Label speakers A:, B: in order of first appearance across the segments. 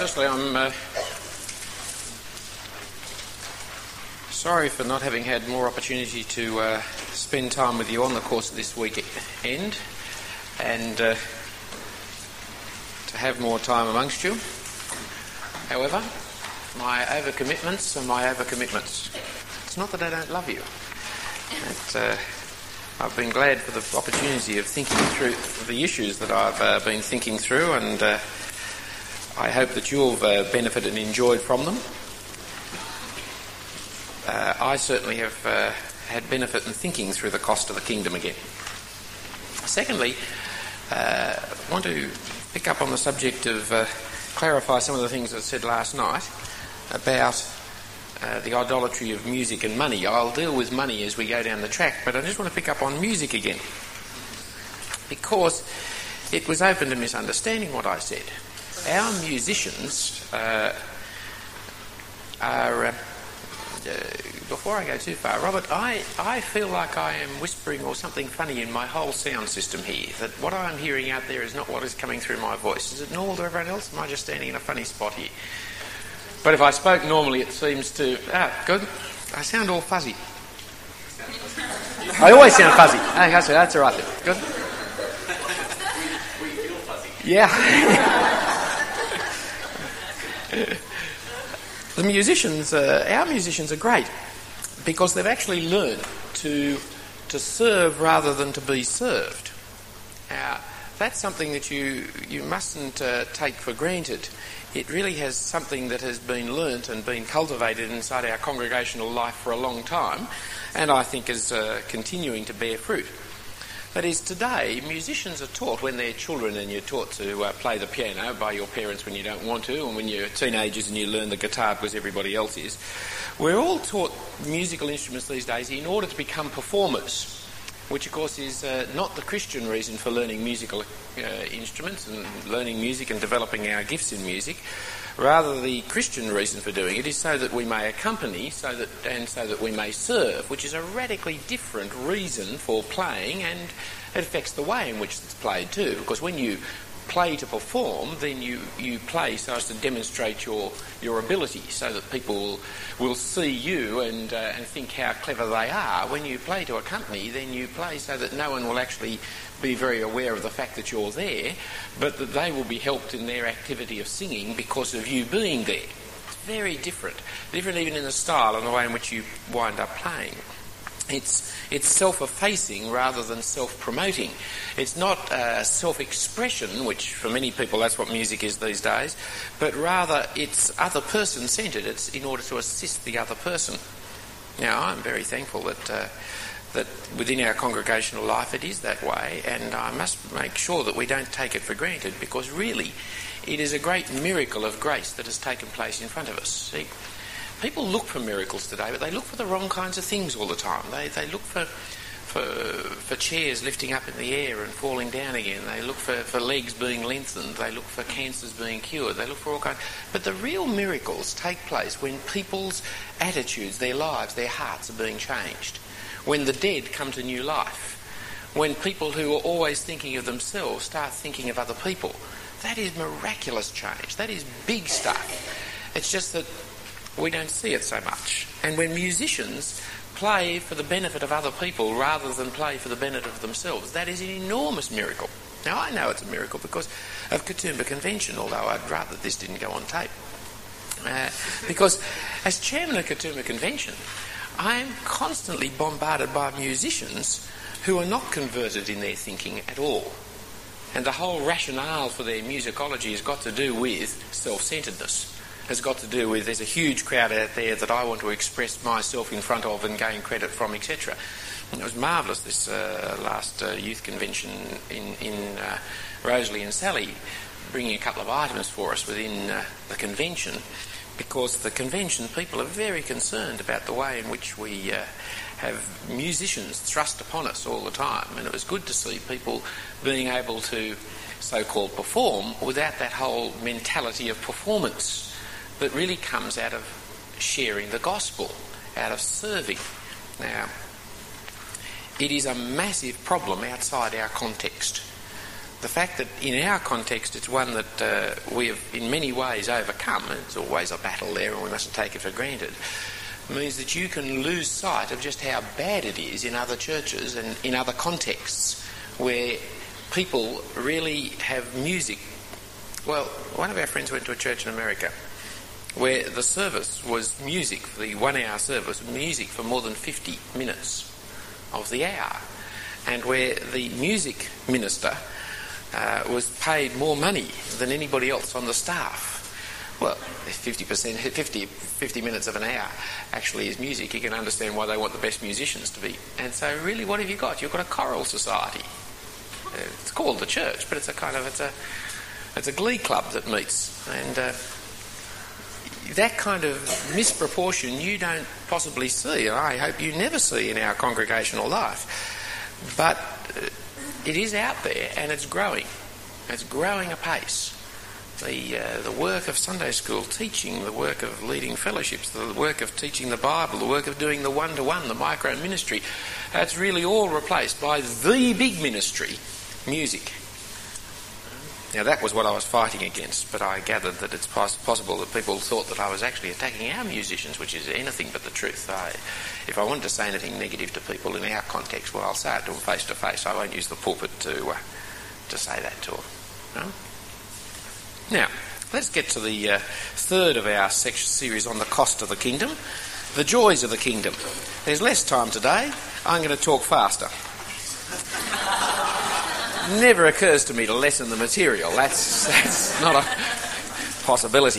A: Firstly, I'm sorry for not having had more opportunity to spend time with you on the course of this weekend and to have more time amongst you. However, my overcommitments are my overcommitments. It's not that I don't love you. I've been glad for the opportunity of thinking through the issues that I've been thinking through, and I hope that you've benefited and enjoyed from them. I certainly have had benefit in thinking through the cost of the kingdom again. Secondly, I want to pick up on the subject of clarify some of the things I said last night about the idolatry of music and money. I'll deal with money as we go down the track, but I just want to pick up on music again, because it was open to misunderstanding what I said. Our musicians are before I go too far, Robert, I feel like I am whispering or something funny in my whole sound system here, that what I'm hearing out there is not what is coming through my voice. Is it normal to everyone else? Am I just standing in a funny spot here? But if I spoke normally, it seems to... good. I sound all fuzzy. I always sound fuzzy. That's all right then. Good. We feel fuzzy. Yeah. The musicians, our musicians are great because they've actually learned to serve rather than to be served. That's something that you mustn't take for granted. It really has something that has been learnt and been cultivated inside our congregational life for a long time, and I think is continuing to bear fruit. That is, today, musicians are taught when they're children, and you're taught to play the piano by your parents when you don't want to, and when you're teenagers and you learn the guitar because everybody else is. We're all taught musical instruments these days in order to become performers, which of course is not the Christian reason for learning musical instruments and learning music and developing our gifts in music. Rather, the Christian reason for doing it is so that we may accompany, so that we may serve, which is a radically different reason for playing, and it affects the way in which it's played too. Because when you play to perform, then you play so as to demonstrate your ability, so that people will see you and think how clever they are. When you play to accompany, then you play so that no one will actually be very aware of the fact that you're there, but that they will be helped in their activity of singing because of you being there. It's very different even in the style and the way in which you wind up playing. It's self-effacing rather than self-promoting. It's not self-expression, which for many people that's what music is these days, but rather it's other person-centred. It's in order to assist the other person. Now, I'm very thankful that within our congregational life it is that way, and I must make sure that we don't take it for granted, because really it is a great miracle of grace that has taken place in front of us. See, people look for miracles today, but they look for the wrong kinds of things all the time. They look for chairs lifting up in the air and falling down again. They look for legs being lengthened. They look for cancers being cured. They look for all kinds. But the real miracles take place when people's attitudes, their lives, their hearts are being changed. When the dead come to new life. When people who are always thinking of themselves start thinking of other people. That is miraculous change. That is big stuff. It's just that we don't see it so much. And when musicians play for the benefit of other people rather than play for the benefit of themselves, that is an enormous miracle. Now, I know it's a miracle because of Katoomba Convention, although I'd rather this didn't go on tape. Because as chairman of Katoomba Convention, I am constantly bombarded by musicians who are not converted in their thinking at all. And the whole rationale for their musicology has got to do with self-centeredness. Has got to do with there's a huge crowd out there that I want to express myself in front of and gain credit from, etc. And it was marvellous this last youth convention in Rosalie and Sally, bringing a couple of items for us within the convention, because the convention people are very concerned about the way in which we have musicians thrust upon us all the time, and it was good to see people being able to so-called perform without that whole mentality of performance that really comes out of sharing the gospel, out of serving. Now, it is a massive problem outside our context the fact that in our context it's one that we have in many ways overcome, and it's always a battle there and we mustn't take it for granted, means that you can lose sight of just how bad it is in other churches and in other contexts where people really have music. Well, one of our friends went to a church in America where the service was music, the 1 hour service, music for more than 50 minutes of the hour, and where the music minister was paid more money than anybody else on the staff. Well, 50 minutes of an hour actually is music. You can understand why they want the best musicians to be. And so really, what have you got? You've got a choral society. It's called the church, but it's a glee club that meets. And that kind of misproportion you don't possibly see, and I hope you never see in our congregational life. But it is out there and it's growing. It's growing apace. The work of Sunday school teaching, the work of leading fellowships, the work of teaching the Bible, the work of doing the one-to-one, the micro-ministry, that's really all replaced by the big ministry, music. Now that was what I was fighting against, but I gathered that it's possible that people thought that I was actually attacking our musicians, which is anything but the truth. If I wanted to say anything negative to people in our context, well, I'll say it to them face to face. I won't use the pulpit to say that to them. No? Now, let's get to the third of our series on the cost of the kingdom, the joys of the kingdom. There's less time today. I'm going to talk faster. Never occurs to me to lessen the material. That's not a possibility.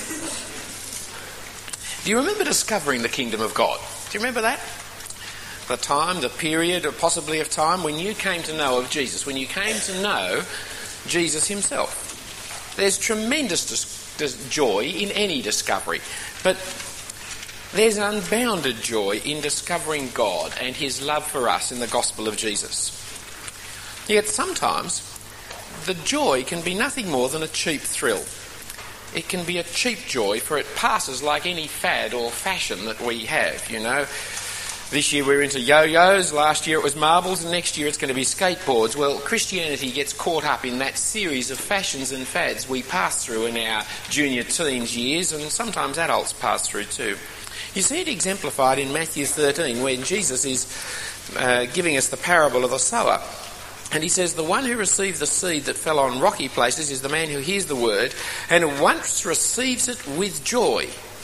A: Do you remember discovering the kingdom of God? Do you remember that? The time, the period, or possibly of time when you came to know of Jesus, when you came to know Jesus himself. There's tremendous joy in any discovery, but there's an unbounded joy in discovering God and his love for us in the gospel of Jesus. Yet sometimes the joy can be nothing more than a cheap thrill. It can be a cheap joy, for it passes like any fad or fashion that we have, you know. This year we're into yo-yos, last year it was marbles, and next year it's going to be skateboards. Well, Christianity gets caught up in that series of fashions and fads we pass through in our junior teens years, and sometimes adults pass through too. You see it exemplified in Matthew 13, when Jesus is giving us the parable of the sower. And he says, the one who received the seed that fell on rocky places is the man who hears the word and once receives it with joy.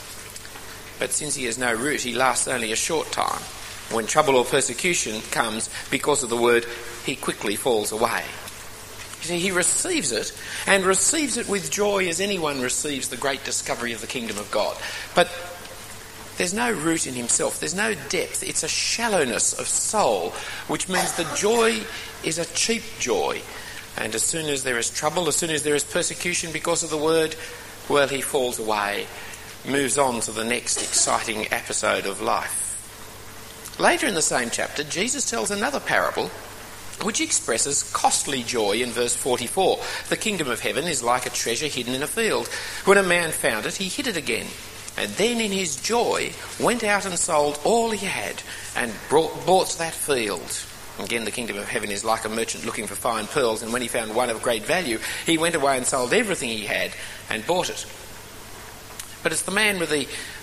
A: But since he has no root, he lasts only a short time. When trouble or persecution comes because of the word, he quickly falls away. You see, he receives it, and receives it with joy as anyone receives the great discovery of the kingdom of God. But there's no root in himself. There's no depth. It's a shallowness of soul, which means the joy is a cheap joy. And as soon as there is trouble, as soon as there is persecution because of the word, well, he falls away, moves on to the next exciting episode of life. Later in the same chapter, Jesus tells another parable which expresses costly joy in verse 44. The kingdom of heaven is like a treasure hidden in a field. When a man found it, he hid it again. And then in his joy went out and sold all he had and bought that field. Again, the kingdom of heaven is like a merchant looking for fine pearls, and when he found one of great value, he went away and sold everything he had and bought it. But it's the man with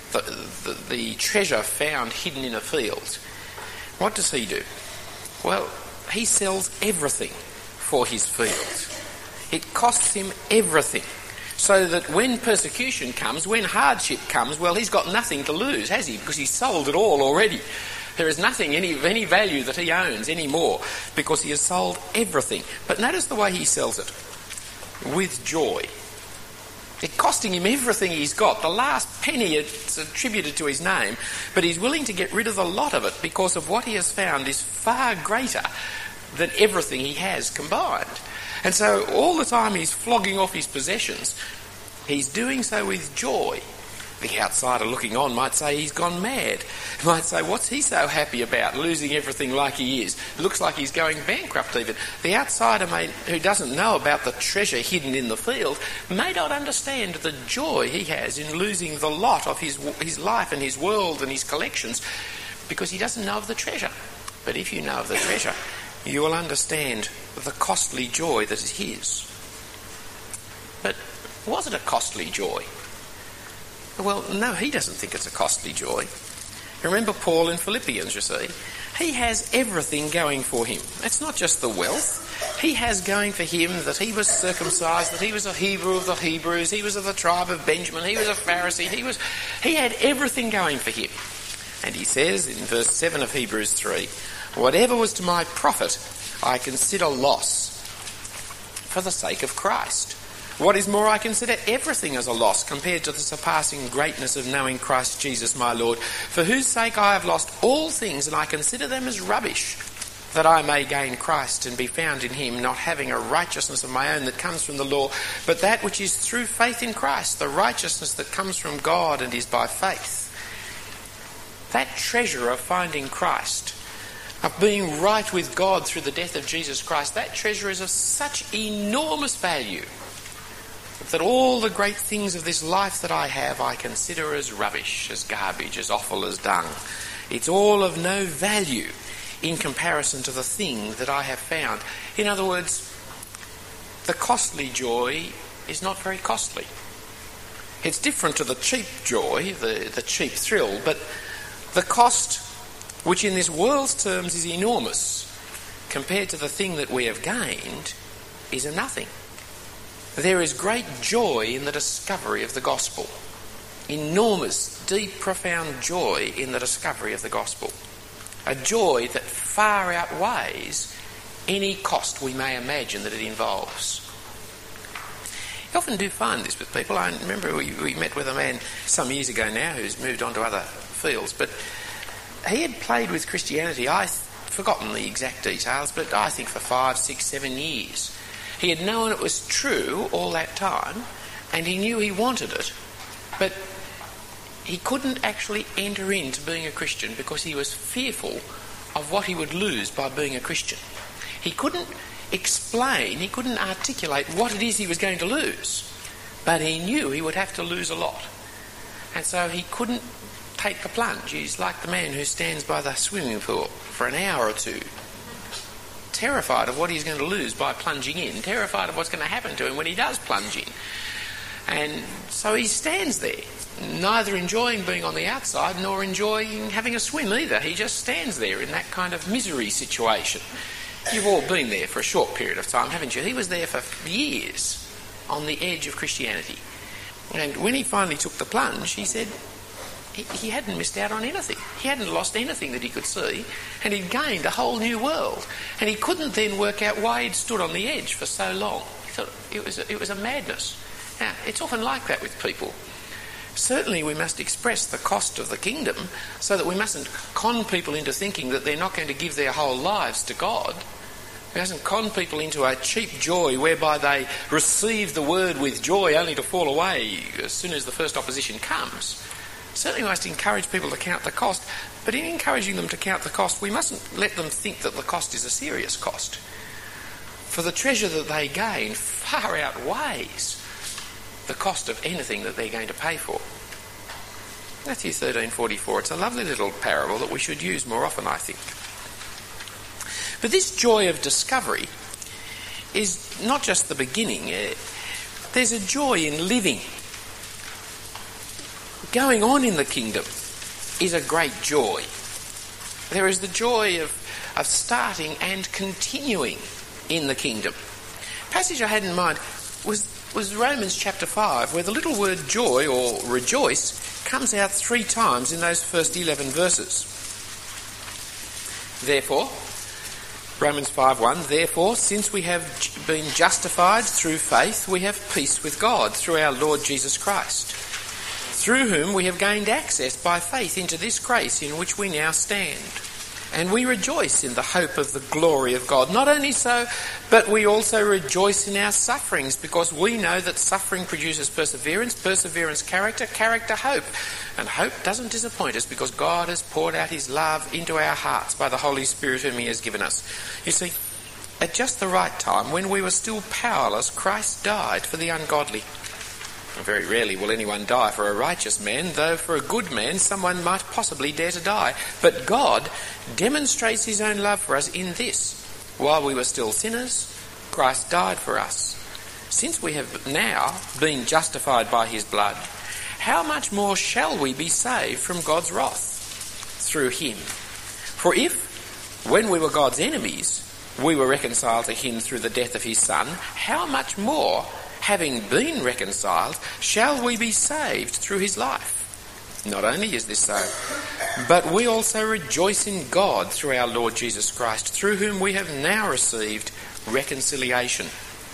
A: the treasure found hidden in a field. What does he do? Well, he sells everything for his field. It costs him everything. So that when persecution comes, when hardship comes, well, he's got nothing to lose, has he? Because he's sold it all already. There is nothing, any value that he owns anymore, because he has sold everything. But notice the way he sells it. With joy. It's costing him everything he's got. The last penny it's attributed to his name, but he's willing to get rid of the lot of it because of what he has found is far greater than everything he has combined. And so all the time he's flogging off his possessions, he's doing so with joy. The outsider looking on might say he's gone mad. Might say, what's he so happy about, losing everything like he is? Looks like he's going bankrupt even. The outsider who doesn't know about the treasure hidden in the field may not understand the joy he has in losing the lot of his life and his world and his collections, because he doesn't know of the treasure. But if you know of the treasure, you will understand the costly joy that is his. But was it a costly joy? Well, no, he doesn't think it's a costly joy. Remember Paul in Philippians, you see. He has everything going for him. It's not just the wealth. He has going for him that he was circumcised, that he was a Hebrew of the Hebrews, he was of the tribe of Benjamin, he was a Pharisee, he had everything going for him. And he says in verse 7 of Hebrews 3, whatever was to my profit, I consider loss for the sake of Christ. What is more, I consider everything as a loss compared to the surpassing greatness of knowing Christ Jesus my Lord, for whose sake I have lost all things, and I consider them as rubbish, that I may gain Christ and be found in him, not having a righteousness of my own that comes from the law, but that which is through faith in Christ, the righteousness that comes from God and is by faith. That treasure of finding Christ, of being right with God through the death of Jesus Christ, that treasure is of such enormous value that all the great things of this life that I have I consider as rubbish, as garbage, as offal, as dung. It's all of no value in comparison to the thing that I have found. In other words, the costly joy is not very costly. It's different to the cheap joy, the cheap thrill, but the cost, which in this world's terms is enormous, compared to the thing that we have gained, is a nothing. There is great joy in the discovery of the gospel. Enormous, deep, profound joy in the discovery of the gospel. A joy that far outweighs any cost we may imagine that it involves. You often do find this with people. I remember we met with a man some years ago now who's moved on to other fields, but he had played with Christianity, I've forgotten the exact details, but I think for 5, 6, 7 years. He had known it was true all that time, and he knew he wanted it, but he couldn't actually enter into being a Christian because he was fearful of what he would lose by being a Christian. He couldn't explain, he couldn't articulate what it is he was going to lose, but he knew he would have to lose a lot. And so he couldn't take the plunge. He's like the man who stands by the swimming pool for an hour or two, terrified of what he's going to lose by plunging in, terrified of what's going to happen to him when he does plunge in. And so he stands there, neither enjoying being on the outside nor enjoying having a swim either. He just stands there in that kind of misery situation. You've all been there for a short period of time, haven't you? He was there for years on the edge of Christianity. And when he finally took the plunge, he said he hadn't missed out on anything. He hadn't lost anything that he could see, and he'd gained a whole new world. And he couldn't then work out why he'd stood on the edge for so long. He thought it was a madness. Now, it's often like that with people. Certainly we must express the cost of the kingdom so that we mustn't con people into thinking that they're not going to give their whole lives to God. We mustn't con people into a cheap joy whereby they receive the word with joy only to fall away as soon as the first opposition comes. Certainly we must encourage people to count the cost, but in encouraging them to count the cost, we mustn't let them think that the cost is a serious cost. For the treasure that they gain far outweighs the cost of anything that they're going to pay for. Matthew 13:44, it's a lovely little parable that we should use more often, I think. But this joy of discovery is not just the beginning. There's a joy in living. Going on in the kingdom is a great joy. There is the joy of starting and continuing in the kingdom. The passage I had in mind was Romans chapter 5, where the little word joy or rejoice comes out 3 times in those first 11 verses. Therefore, Romans 5:1, therefore, since we have been justified through faith, we have peace with God through our Lord Jesus Christ, through whom we have gained access by faith into this grace in which we now stand. And we rejoice in the hope of the glory of God. Not only so, but we also rejoice in our sufferings, because we know that suffering produces perseverance, perseverance character, character hope. And hope doesn't disappoint us because God has poured out his love into our hearts by the Holy Spirit whom he has given us. You see, at just the right time, when we were still powerless, Christ died for the ungodly. Very rarely will anyone die for a righteous man, though for a good man someone might possibly dare to die. But God demonstrates his own love for us in this: While we were still sinners, Christ died for us. Since we have now been justified by his blood, how much more shall we be saved from God's wrath through him? For if, when we were God's enemies, we were reconciled to him through the death of his Son, how much more, having been reconciled, shall we be saved through his life? Not only is this so, but we also rejoice in God through our Lord Jesus Christ, through whom we have now received reconciliation.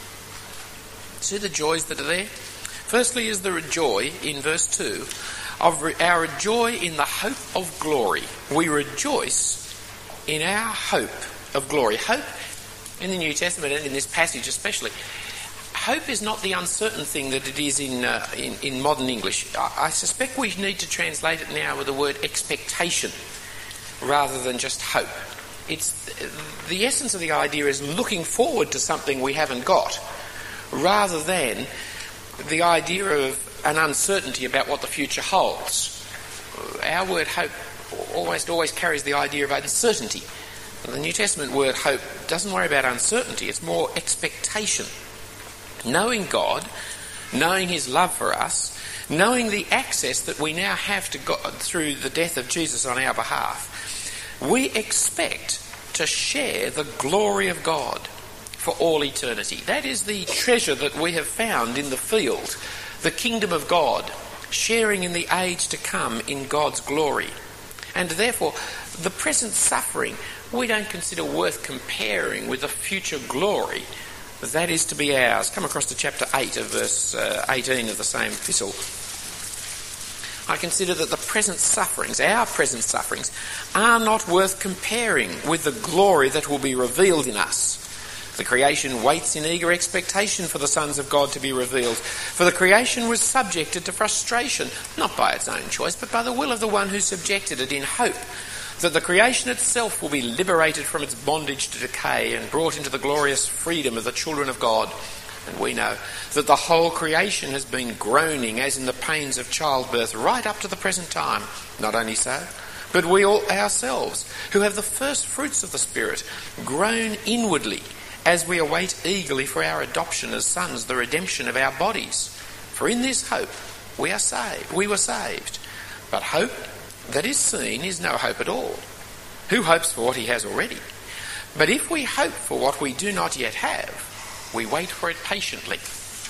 A: See the joys that are there? Firstly is the joy in verse 2 of our joy in the hope of glory. We rejoice in our hope of glory. Hope in the New Testament and in this passage especially, hope is not the uncertain thing that it is in modern English. I suspect we need to translate it now with the word expectation rather than just hope. It's the essence of the idea is looking forward to something we haven't got, rather than the idea of an uncertainty about what the future holds. Our word hope always carries the idea of uncertainty. The New Testament word hope doesn't worry about uncertainty, it's more expectation. Knowing God, knowing his love for us, knowing the access that we now have to God through the death of Jesus on our behalf, we expect to share the glory of God for all eternity. That is the treasure that we have found in the field, the kingdom of God, sharing in the age to come in God's glory. And therefore, the present suffering we don't consider worth comparing with the future glory that is to be ours. Come across to chapter 8 of verse 18 of the same epistle. I consider that the present sufferings, our present sufferings, are not worth comparing with the glory that will be revealed in us. The creation waits in eager expectation for the sons of God to be revealed. For the creation was subjected to frustration, not by its own choice, but by the will of the one who subjected it, in hope that the creation itself will be liberated from its bondage to decay and brought into the glorious freedom of the children of God. And we know that the whole creation has been groaning as in the pains of childbirth right up to the present time. Not only so, but we all ourselves, who have the first fruits of the Spirit, groan inwardly as we await eagerly for our adoption as sons, the redemption of our bodies. For in this hope we are saved. We were saved. But hope that is seen is no hope at all. Who hopes for what he has already? But if we hope for what we do not yet have, we wait for it patiently.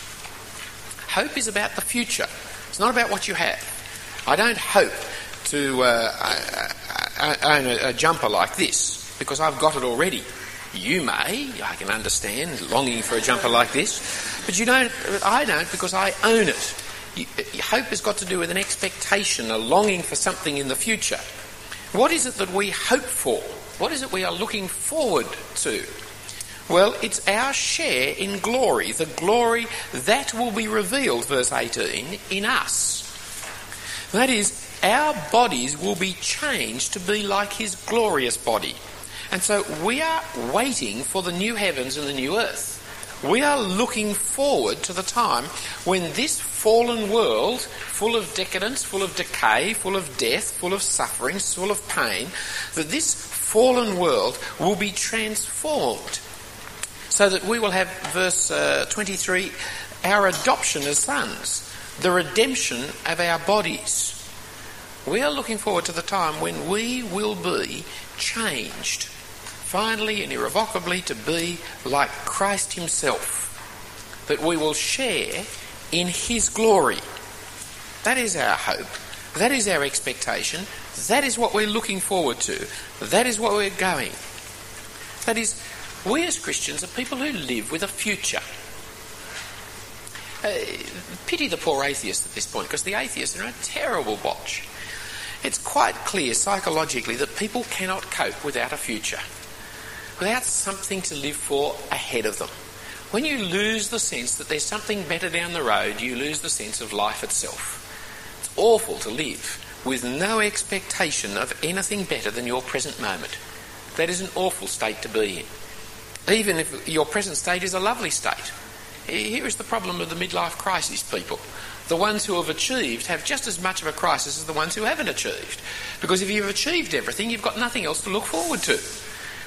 A: Hope is about the future. It's not about what you have. I don't hope to own a jumper like this because I've got it already. You may, I can understand, longing for a jumper like this, but you don't. I don't, because I own it. Hope has got to do with an expectation, a longing for something in the future. What is it that we hope for? What is it we are looking forward to? Well, it's our share in glory, the glory that will be revealed, verse 18, in us. That is, our bodies will be changed to be like his glorious body. And so we are waiting for the new heavens and the new earth. We are looking forward to the time when this fallen world, full of decadence, full of decay, full of death, full of suffering, full of pain, that this fallen world will be transformed so that we will have, verse 23, our adoption as sons, the redemption of our bodies. We are looking forward to the time when we will be changed, finally and irrevocably, to be like Christ himself, that we will share in his glory. That is our hope. That is our expectation. That is what we're looking forward to. That is what we're going. That is, we as Christians are people who live with a future. Pity the poor atheist at this point, because the atheists are a terrible botch. It's quite clear psychologically that people cannot cope without a future, without something to live for ahead of them. When you lose the sense that there's something better down the road, you lose the sense of life itself. It's awful to live with no expectation of anything better than your present moment. That is an awful state to be in, even if your present state is a lovely state. Here is the problem of the midlife crisis people. The ones who have achieved have just as much of a crisis as the ones who haven't achieved. Because if you've achieved everything, you've got nothing else to look forward to.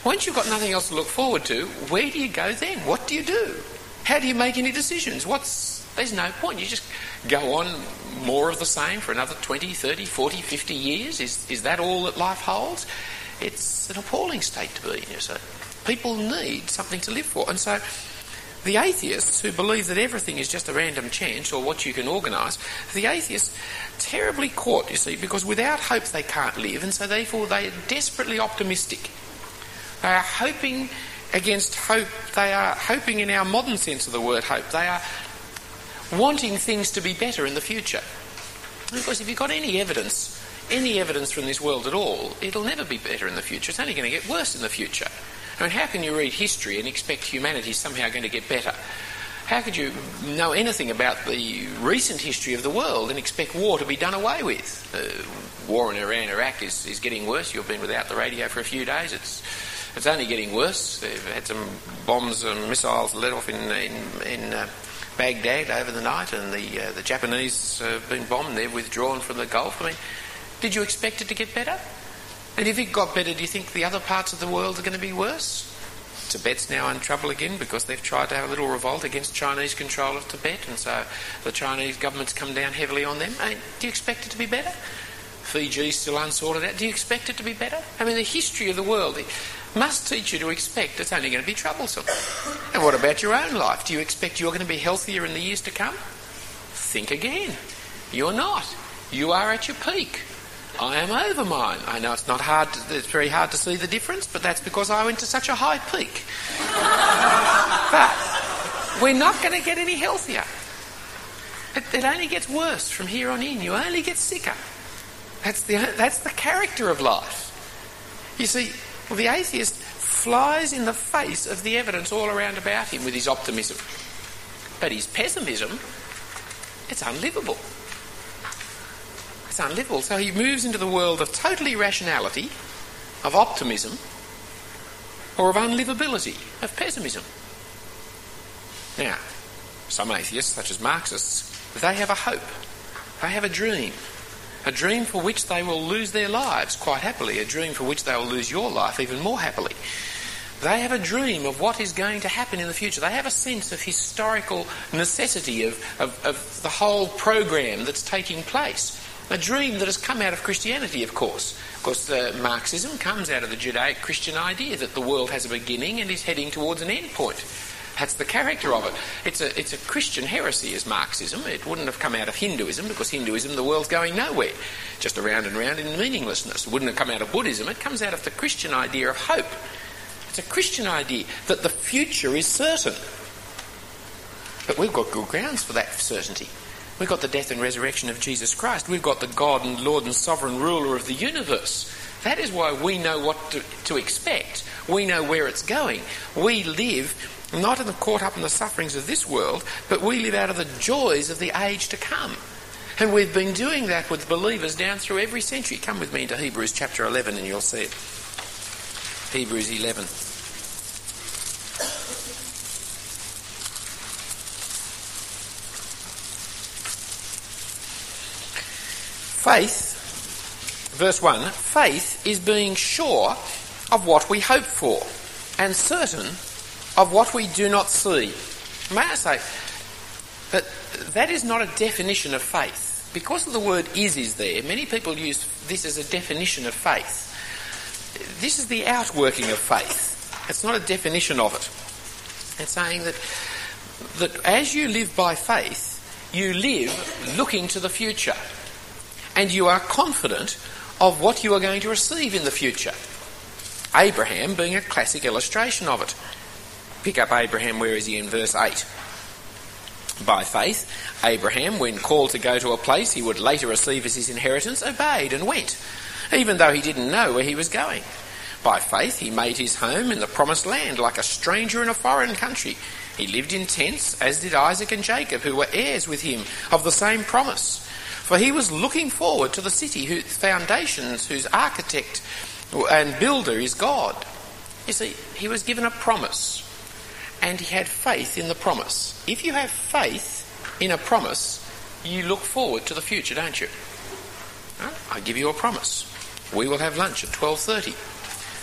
A: Once you've got nothing else to look forward to, where do you go then? What do you do? How do you make any decisions? There's no point. You just go on more of the same for another 20, 30, 40, 50 years. Is that all that life holds? It's an appalling state to be in, you see. People need something to live for. And so the atheists who believe that everything is just a random chance or what you can organise, the atheists terribly caught, you see, because without hope they can't live, and so therefore they are desperately optimistic. They are hoping against hope. They are hoping in our modern sense of the word hope. They are wanting things to be better in the future. Because if you've got any evidence from this world at all, it'll never be better in the future. It's only going to get worse in the future. I mean, how can you read history and expect humanity is somehow going to get better? How could you know anything about the recent history of the world and expect war to be done away with? War in Iran, Iraq is getting worse. You've been without the radio for a few days. It's only getting worse. They've had some bombs and missiles let off in Baghdad over the night, and the Japanese have been bombed. They've withdrawn from the Gulf. I mean, did you expect it to get better? And if it got better, do you think the other parts of the world are going to be worse? Tibet's now in trouble again because they've tried to have a little revolt against Chinese control of Tibet, and so the Chinese government's come down heavily on them. I mean, do you expect it to be better? Fiji's still unsorted out. Do you expect it to be better? I mean, the history of the world must teach you to expect it's only going to be troublesome. And what about your own life? Do you expect you're going to be healthier in the years to come? Think again. You're not. You are at your peak. I am over mine. I know it's very hard to see the difference, but that's because I went to such a high peak. But we're not going to get any healthier. It only gets worse from here on in. You only get sicker. That's the character of life. You see, the atheist flies in the face of the evidence all around about him with his optimism. But his pessimism, it's unlivable. It's unlivable. So he moves into the world of total irrationality, of optimism, or of unlivability, of pessimism. Now, some atheists, such as Marxists, they have a hope. They have a dream for which they will lose their lives quite happily, a dream for which they will lose your life even more happily. They have a dream of what is going to happen in the future. They have a sense of historical necessity of the whole program that's taking place. A dream that has come out of Christianity, of course. Of course, Marxism comes out of the Judaic-Christian idea that the world has a beginning and is heading towards an end point. That's the character of it. It's a Christian heresy, is Marxism. It wouldn't have come out of Hinduism, because Hinduism, the world's going nowhere, just around and round in meaninglessness. It wouldn't have come out of Buddhism. It comes out of the Christian idea of hope. It's a Christian idea that the future is certain. But we've got good grounds for that certainty. We've got the death and resurrection of Jesus Christ. We've got the God and Lord and sovereign ruler of the universe. That is why we know what to expect. We know where it's going. We live not caught up in the sufferings of this world, but we live out of the joys of the age to come. And we've been doing that with believers down through every century. Come with me into Hebrews chapter 11 and you'll see it. Hebrews 11. Faith, verse 1, faith is being sure of what we hope for and certain of what we do not see. May I say that is not a definition of faith. Because of the word is there, many people use this as a definition of faith. This is the outworking of faith. It's not a definition of it. It's saying that as you live by faith, you live looking to the future. And you are confident of what you are going to receive in the future. Abraham being a classic illustration of it. Pick up Abraham, where is he, in verse 8? By faith, Abraham, when called to go to a place he would later receive as his inheritance, obeyed and went, even though he didn't know where he was going. By faith, he made his home in the promised land, like a stranger in a foreign country. He lived in tents, as did Isaac and Jacob, who were heirs with him of the same promise. For he was looking forward to the city whose foundations, whose architect and builder is God. You see, he was given a promise, and he had faith in the promise. If you have faith in a promise, you look forward to the future, don't you? I give you a promise. We will have lunch at 12:30.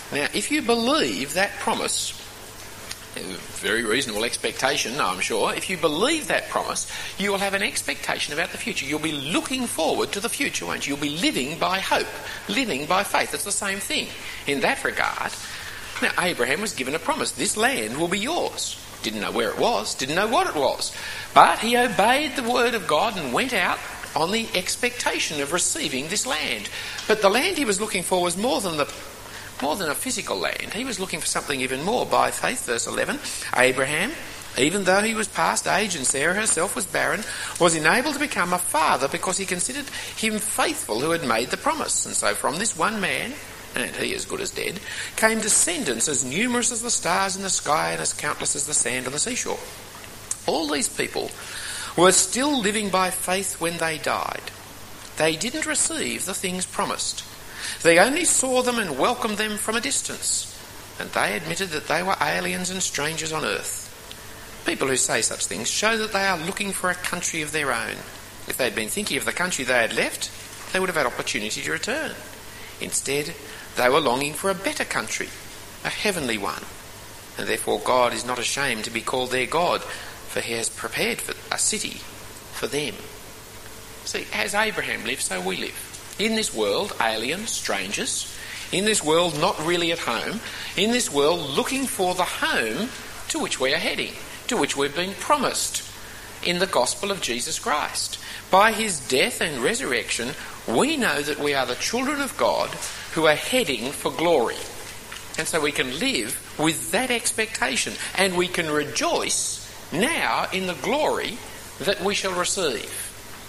A: Now, if you believe that promise, a very reasonable expectation, I'm sure, if you believe that promise, you will have an expectation about the future. You'll be looking forward to the future, won't you? You'll be living by hope, living by faith. It's the same thing in that regard. Now, Abraham was given a promise. This land will be yours. Didn't know where it was, didn't know what it was. But he obeyed the word of God and went out on the expectation of receiving this land. But the land he was looking for was more than a physical land. He was looking for something even more. By faith, verse 11, Abraham, even though he was past age and Sarah herself was barren, was enabled to become a father because he considered him faithful who had made the promise. And so from this one man, and he as good as dead, came descendants as numerous as the stars in the sky and as countless as the sand on the seashore. All these people were still living by faith when they died. They didn't receive the things promised. They only saw them and welcomed them from a distance, and they admitted that they were aliens and strangers on earth. People who say such things show that they are looking for a country of their own. If they'd been thinking of the country they had left, they would have had opportunity to return. Instead, they were longing for a better country, a heavenly one, and therefore God is not ashamed to be called their God, for he has prepared for a city for them. See, as Abraham lived, so we live. In this world, aliens, strangers. In this world, not really at home. In this world, looking for the home to which we are heading, to which we've been promised in the gospel of Jesus Christ. By his death and resurrection, we know that we are the children of God who are heading for glory. And so we can live with that expectation, and we can rejoice now in the glory that we shall receive.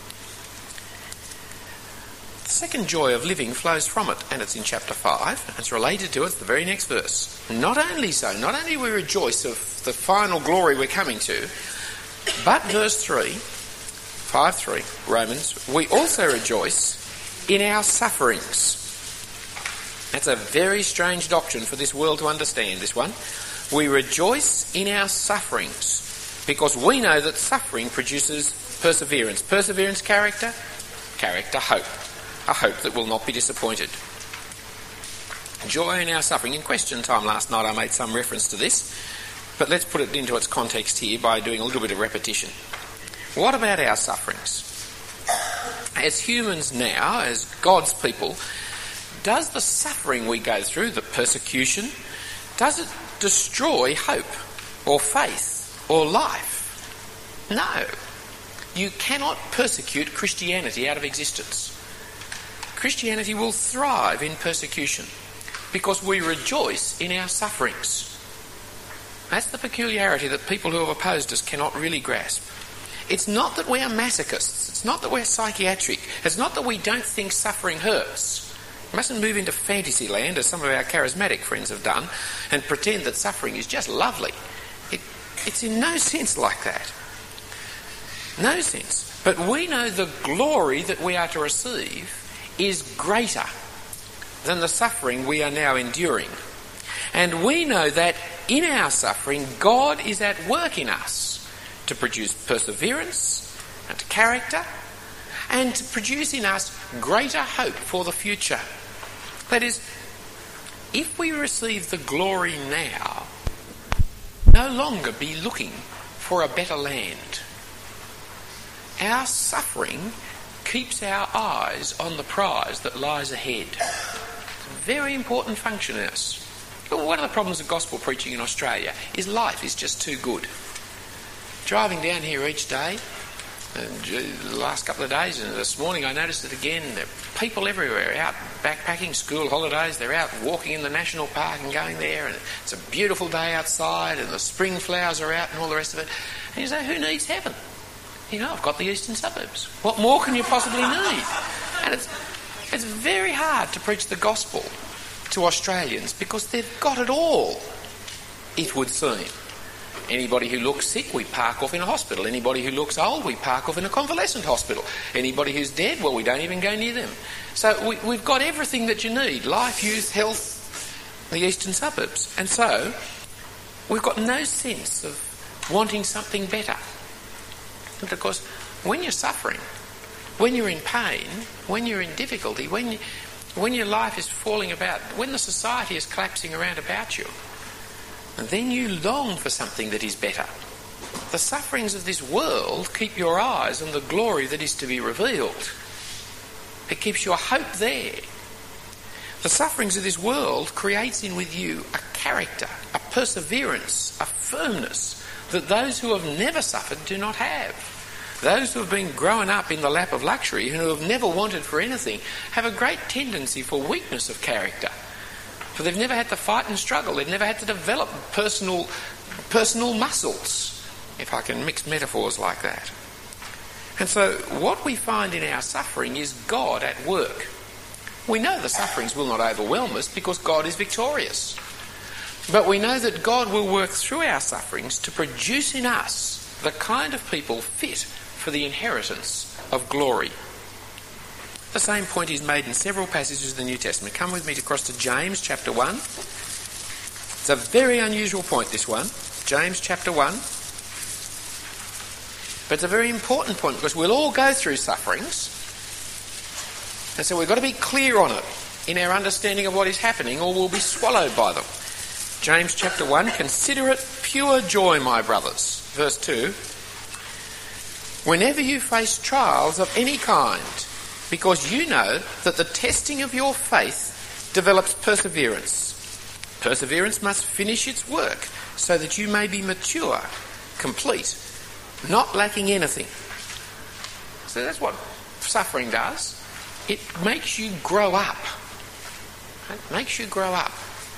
A: The second joy of living flows from it, and it's in chapter 5. It's related to it, it's the very next verse. Not only we rejoice of the final glory we're coming to, but verse 3, 5:3, Romans, we also rejoice in our sufferings. That's a very strange doctrine for this world to understand, this one. We rejoice in our sufferings because we know that suffering produces perseverance. Perseverance, character. Character, hope. A hope that will not be disappointed. Joy in our suffering. In question time last night I made some reference to this, but let's put it into its context here by doing a little bit of repetition. What about our sufferings? As humans now, as God's people, does the suffering we go through, the persecution, does it destroy hope or faith or life? No. You cannot persecute Christianity out of existence. Christianity will thrive in persecution because we rejoice in our sufferings. That's the peculiarity that people who have opposed us cannot really grasp. It's not that we are masochists. It's not that we're psychiatric. It's not that we don't think suffering hurts. We mustn't move into fantasy land, as some of our charismatic friends have done, and pretend that suffering is just lovely. It's in no sense like that. No sense. But we know the glory that we are to receive is greater than the suffering we are now enduring. And we know that in our suffering, God is at work in us to produce perseverance and character and to produce in us greater hope for the future. That is, if we receive the glory now, no longer be looking for a better land. Our suffering keeps our eyes on the prize that lies ahead. It's a very important function in us. But one of the problems of gospel preaching in Australia is life is just too good. Driving down here each day, and the last couple of days, and this morning I noticed it again, there are people everywhere out backpacking, school holidays, they're out walking in the national park and going there, and it's a beautiful day outside, and the spring flowers are out and all the rest of it. And you say, who needs heaven? You know, I've got the eastern suburbs. What more can you possibly need? And it's very hard to preach the gospel to Australians because they've got it all, it would seem. Anybody who looks sick, we park off in a hospital. Anybody who looks old, we park off in a convalescent hospital. Anybody who's dead, well, we don't even go near them. So we've got everything that you need. Life, youth, health, the eastern suburbs. And so we've got no sense of wanting something better. Because when you're suffering, when you're in pain, when you're in difficulty, when when your life is falling about, when the society is collapsing around about you, then you long for something that is better. The sufferings of this world keep your eyes on the glory that is to be revealed. It keeps your hope there. The sufferings of this world creates in with you a character, a perseverance, a firmness that those who have never suffered do not have. Those who have been growing up in the lap of luxury and who have never wanted for anything have a great tendency for weakness of character. For they've never had to fight and struggle. They've never had to develop personal muscles, if I can mix metaphors like that. And so what we find in our suffering is God at work. We know the sufferings will not overwhelm us because God is victorious. But we know that God will work through our sufferings to produce in us the kind of people fit for the inheritance of glory. The same point is made in several passages of the New Testament. Come with me across to James chapter 1. It's a very unusual point, this one. James chapter 1. But it's a very important point because we'll all go through sufferings. And so we've got to be clear on it in our understanding of what is happening, or we'll be swallowed by them. James chapter 1, consider it pure joy, my brothers. Verse 2, whenever you face trials of any kind, because you know that the testing of your faith develops perseverance. Perseverance must finish its work so that you may be mature, complete, not lacking anything. So that's what suffering does. It makes you grow up. It makes you grow up.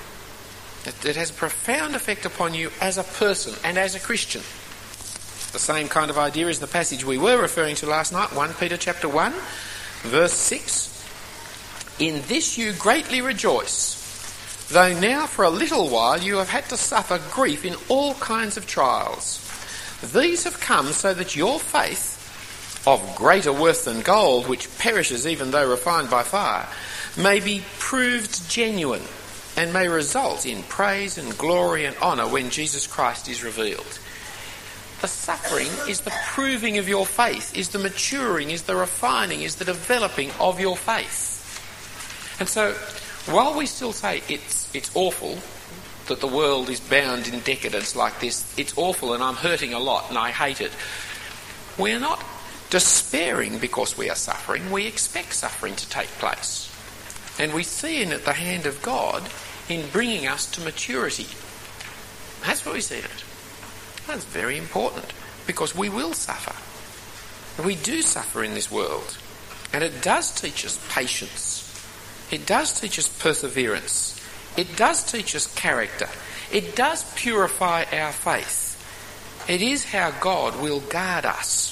A: It has a profound effect upon you as a person and as a Christian. The same kind of idea is the passage we were referring to last night, 1 Peter chapter 1, verse 6. In this you greatly rejoice, though now for a little while you have had to suffer grief in all kinds of trials. These have come so that your faith, of greater worth than gold, which perishes even though refined by fire, may be proved genuine and may result in praise and glory and honour when Jesus Christ is revealed. The suffering is the proving of your faith, is the maturing, is the refining, is the developing of your faith. And so, while we still say it's awful that the world is bound in decadence like this, it's awful and I'm hurting a lot and I hate it, we're not despairing because we are suffering. We expect suffering to take place. And we see in it the hand of God in bringing us to maturity. That's what we see in it. That's very important because we will suffer. We do suffer in this world. And it does teach us patience. It does teach us perseverance. It does teach us character. It does purify our faith. It is how God will guard us.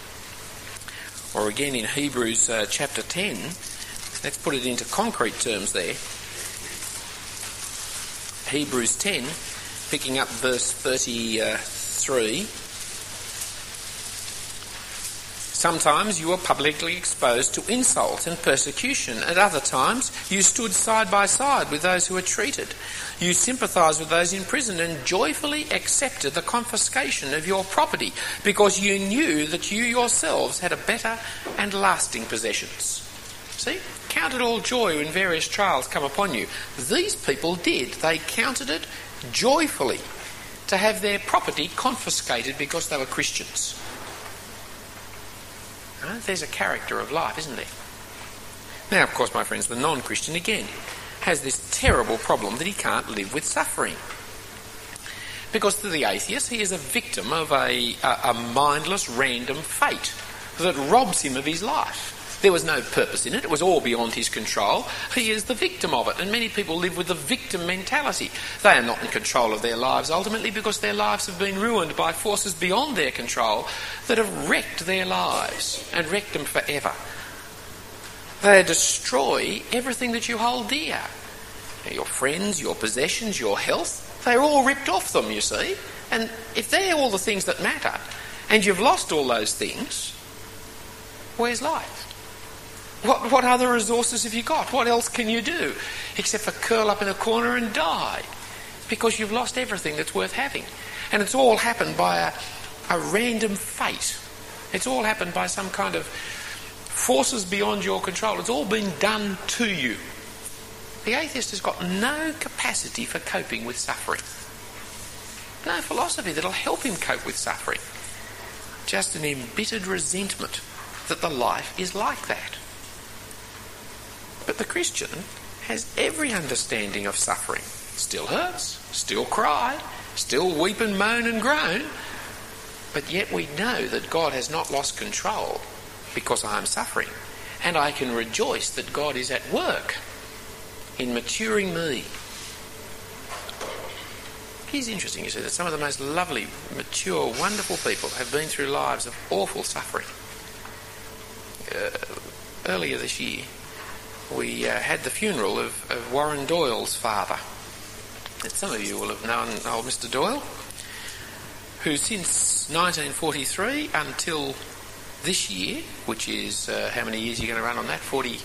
A: Or again in Hebrews chapter 10, let's put it into concrete terms there. Hebrews 10, picking up verse 33. Sometimes you were publicly exposed to insult and persecution. At other times you stood side by side with those who were treated. You sympathised with those in prison and joyfully accepted the confiscation of your property because you knew that you yourselves had a better and lasting possessions. See? Count it all joy when various trials come upon you. These people did. They counted it joyfully to have their property confiscated because they were Christians. There's a character of life, isn't there? Now, of course, my friends, the non-Christian, again, has this terrible problem that he can't live with suffering. Because to the atheist, he is a victim of a mindless, random fate that robs him of his life. There was no purpose in it. It was all beyond his control. He is the victim of it. And many people live with the victim mentality. They are not in control of their lives ultimately because their lives have been ruined by forces beyond their control that have wrecked their lives and wrecked them forever. They destroy everything that you hold dear. Your friends, your possessions, your health, they're all ripped off them, you see. And if they're all the things that matter and you've lost all those things, where's life? What other resources have you got? What else can you do except for curl up in a corner and die? Because you've lost everything that's worth having. And it's all happened by a random fate. It's all happened by some kind of forces beyond your control. It's all been done to you. The atheist has got no capacity for coping with suffering. No philosophy that'll help him cope with suffering. Just an embittered resentment that the life is like that. But the Christian has every understanding of suffering. Still hurts, still cry, still weep and moan and groan, but yet we know that God has not lost control because I am suffering, and I can rejoice that God is at work in maturing me. It is interesting, you see, that some of the most lovely, mature, wonderful people have been through lives of awful suffering. Earlier this year, we had the funeral of Warren Doyle's father. And some of you will have known old Mr. Doyle, who since 1943 until this year, which is how many years are you going to run on that?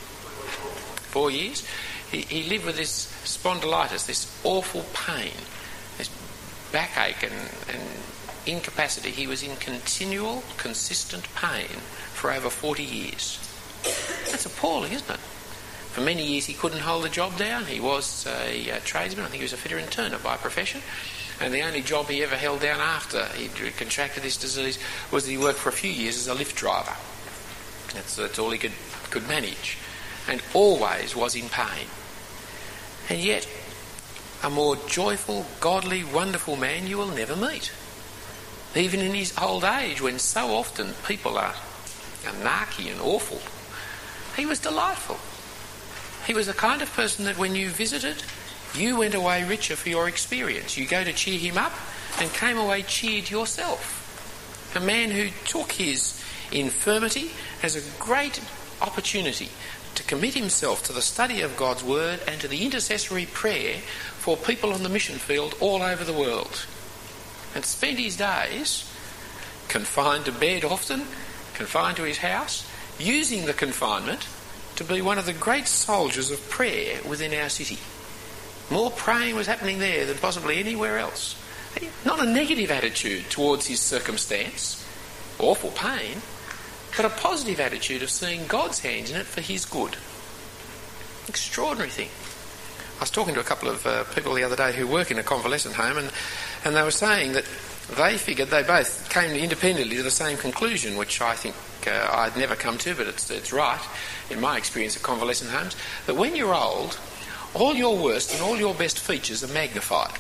A: 44 years. He lived with this spondylitis, this awful pain, this backache and incapacity. He was in continual, consistent pain for over 40 years. That's appalling, isn't it? For many years he couldn't hold a job down. He was a tradesman. I think he was a fitter and turner by profession. And the only job he ever held down after he contracted this disease was that he worked for a few years as a lift driver. That's all he could manage. And always was in pain. And yet, a more joyful, godly, wonderful man you will never meet. Even in his old age, when so often people are narky and awful, he was delightful. He was the kind of person that when you visited, you went away richer for your experience. You go to cheer him up and came away cheered yourself. A man who took his infirmity as a great opportunity to commit himself to the study of God's Word and to the intercessory prayer for people on the mission field all over the world. And spent his days confined to bed often, confined to his house, using the confinement to be one of the great soldiers of prayer within our city. More praying was happening there than possibly anywhere else. Not a negative attitude towards his circumstance, awful pain, but a positive attitude of seeing God's hands in it for his good. Extraordinary thing. I was talking to a couple of people the other day who work in a convalescent home, and they were saying that they figured they both came independently to the same conclusion, which I think I'd never come to, but it's right in my experience at convalescent homes, that when you're old, all your worst and all your best features are magnified.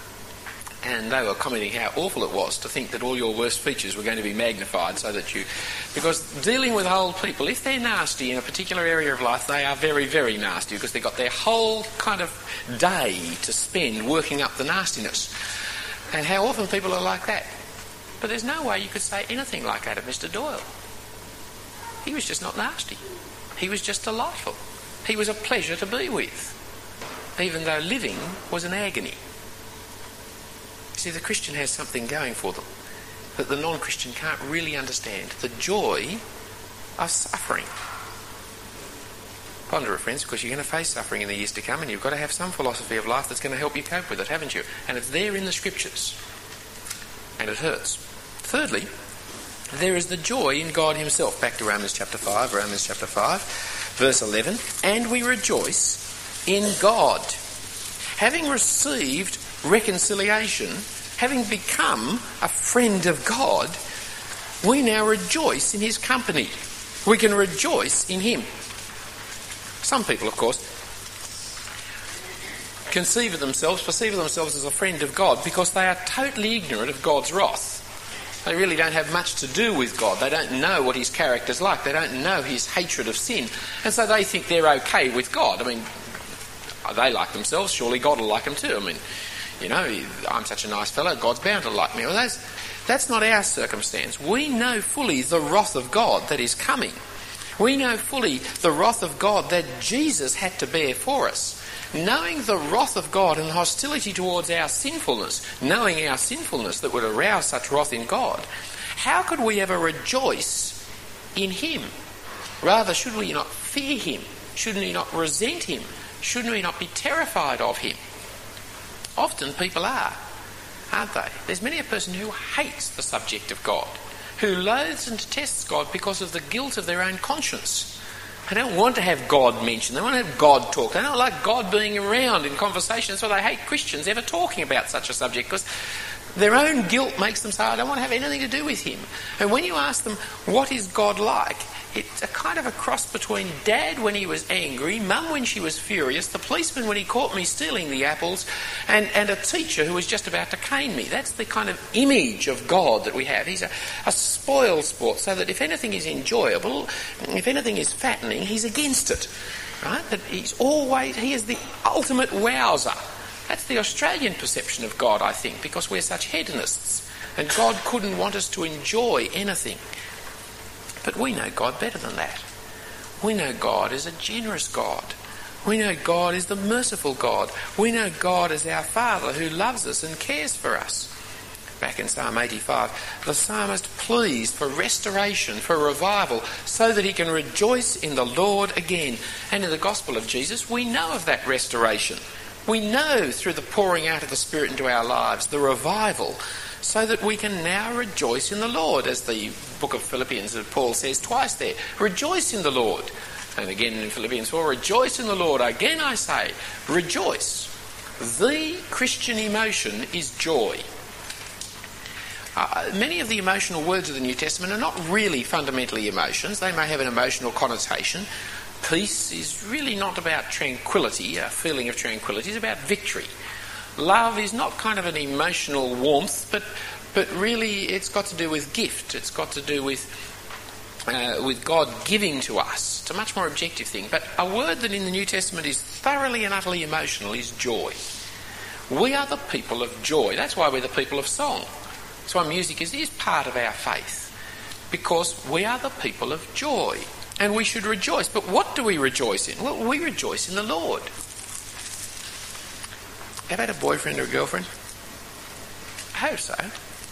A: And they were commenting how awful it was to think that all your worst features were going to be magnified so that you... Because dealing with old people, if they're nasty in a particular area of life, they are very, very nasty because they've got their whole kind of day to spend working up the nastiness. And how often people are like that. But there's no way you could say anything like that of Mr. Doyle. He was just not nasty. He was just delightful. He was a pleasure to be with, even though living was an agony. See, the Christian has something going for them that the non-Christian can't really understand. The joy of suffering. Ponder it, friends, because you're going to face suffering in the years to come, and you've got to have some philosophy of life that's going to help you cope with it, haven't you? And it's there in the Scriptures. And it hurts. Thirdly, there is the joy in God himself. Back to Romans chapter 5, verse 11. And we rejoice in God, having received reconciliation, having become a friend of God, we now rejoice in his company. We can rejoice in him. Some people, of course, perceive of themselves as a friend of God because they are totally ignorant of God's wrath. They really don't have much to do with God. They don't know what his character's like. They don't know his hatred of sin. And so they think they're okay with God. I mean, they like themselves. Surely God will like them too. I mean, you know, I'm such a nice fellow. God's bound to like me. Well, that's not our circumstance. We know fully the wrath of God that is coming. We know fully the wrath of God that Jesus had to bear for us. Knowing the wrath of God and hostility towards our sinfulness, knowing our sinfulness that would arouse such wrath in God, how could we ever rejoice in him? Rather, should we not fear him? Shouldn't we not resent him? Shouldn't we not be terrified of him? Often people are, aren't they? There's many a person who hates the subject of God, who loathes and detests God because of the guilt of their own conscience. They don't want to have God mentioned. They want to have God talk. They don't like God being around in conversation. That's why they hate Christians ever talking about such a subject, because their own guilt makes them say, I don't want to have anything to do with him. And when you ask them, what is God like? It's a kind of a cross between Dad when he was angry, Mum when she was furious, the policeman when he caught me stealing the apples, and a teacher who was just about to cane me. That's the kind of image of God that we have. He's a spoil sport, so that if anything is enjoyable, if anything is fattening, he's against it. Right? That he is the ultimate wowser. That's the Australian perception of God, I think, because we're such hedonists. And God couldn't want us to enjoy anything. But we know God better than that. We know God is a generous God. We know God is the merciful God. We know God is our Father who loves us and cares for us. Back in Psalm 85, the psalmist pleads for restoration, for revival, so that he can rejoice in the Lord again. And in the Gospel of Jesus, we know of that restoration. We know through the pouring out of the Spirit into our lives, the revival, so that we can now rejoice in the Lord, as the book of Philippians, Paul says twice there. Rejoice in the Lord. And again in Philippians 4, rejoice in the Lord. Again I say, rejoice. The Christian emotion is joy. Many of the emotional words of the New Testament are not really fundamentally emotions. They may have an emotional connotation. Peace is really not about tranquility, a feeling of tranquility. It's about victory. Love is not kind of an emotional warmth, but really it's got to do with gift. It's got to do with God giving to us. It's a much more objective thing. But a word that in the New Testament is thoroughly and utterly emotional is joy. We are the people of joy. That's why we're the people of song. That's why music is part of our faith. Because we are the people of joy. And we should rejoice. But what do we rejoice in? Well, we rejoice in the Lord. Ever had a boyfriend or a girlfriend? I hope so.